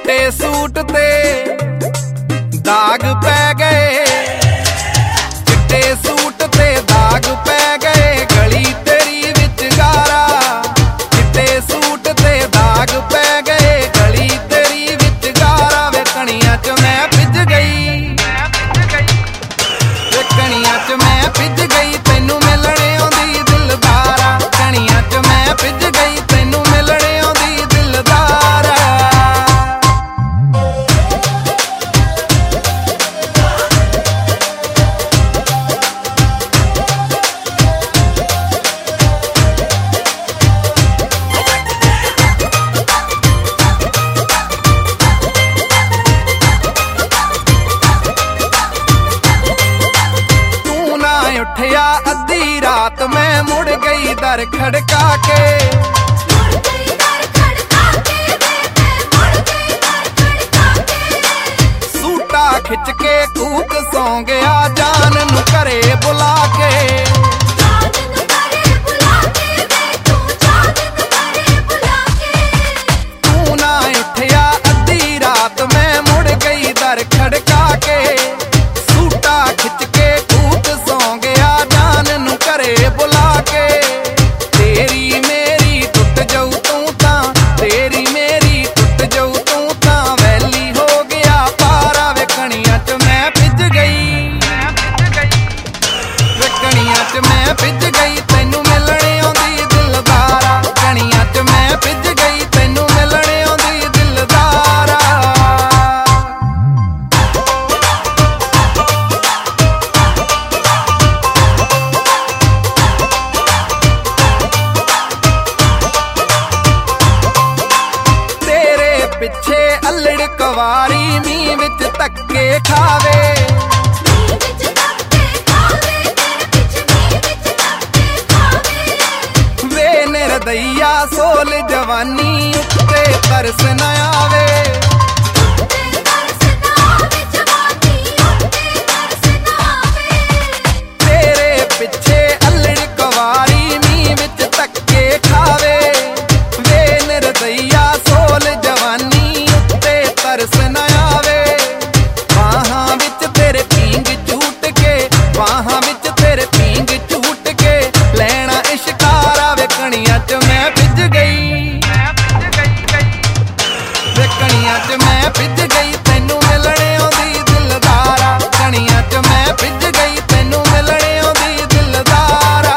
चिट्टे सूट ते दाग पै गए, चिट्टे सूट ते दाग पै गए, गली तेरी विच गारा। चिट्टे सूट ते दाग पै गए, गली तेरी विच गारा। वे कणियां च मैं भिज गई, वे कणियां च मैं भिज गई, तैनू मिलणे आउंदी दिलदारा। कणियां च मैं भिज गई, तैनू मिलणे आउंदी दिलदारा। उठिया अद्धी रात मैं मुड़ गई दर खड़का के, सूटा खिच के कूक सौ गया जान नू घरे बुला के। तू ना उठिया अद्धी रात मैं मुड़ गई दर खड़का के, सूटा खिच के घरे बुला के। तेरी मेरी टुट जाऊ तू तां, तेरी मेरी टुट जाऊ तू तां, वैली हो गया पारा। वे कणियां च मैं भिज गई, वे कणियां च मैं भिज गई, तैनू मिलणे आउंदी दिलदारा। कणियां च मैं भिज गई, तैनू मिलणे आउंदी दिलदारा। पिछे अल्लड़ कवारी नी विच धक्के खावे, वे निर्दइया सोल जवानी उत्ते तरस न आवे। तेरे पिछे अल्लड़ कवारी नी विच धक्के खावे, वे निर्दइया सोल जवानी उत्ते तरस न आवे। बाहां विच तेरे पींग झूट के, बाहां विच तेरे पींग झूट के, लैना इश्कारा। वे कणियां च मैं भिज गई, वे कणियां च मैं भिज गई, तैनू मिलणे आउंदी दिलदारा। कणियां च मैं भिज गई, तैनू मिलणे आउंदी दिलदारा।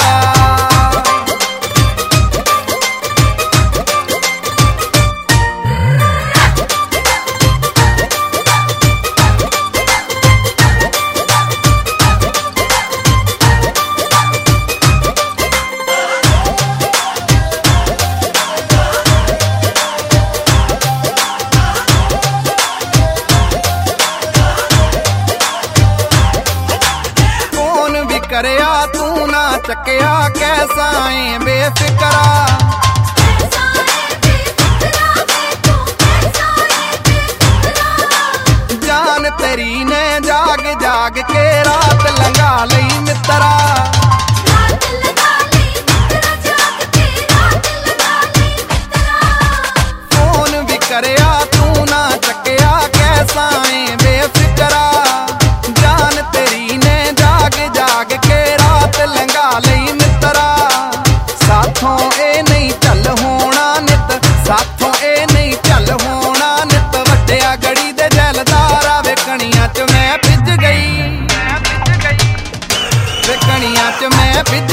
करया तू ना चकया कैसा है बेफिक्रा, जान तेरी ने जाग जाग के रात लंघा लई मित्रा। फोन भी करया तू ना चकया कैसा है बेफिक्रा, जान तेरी ने जाग जाग के रात लंघा लई मित्रा। साथों ए नहीं चल होना नित, साथों ए नहीं चल होना नित, वड्डिया गड़ी दे जैलदारा। वे कणियां च मैं भिज गई, वे कणियां च मैं भिज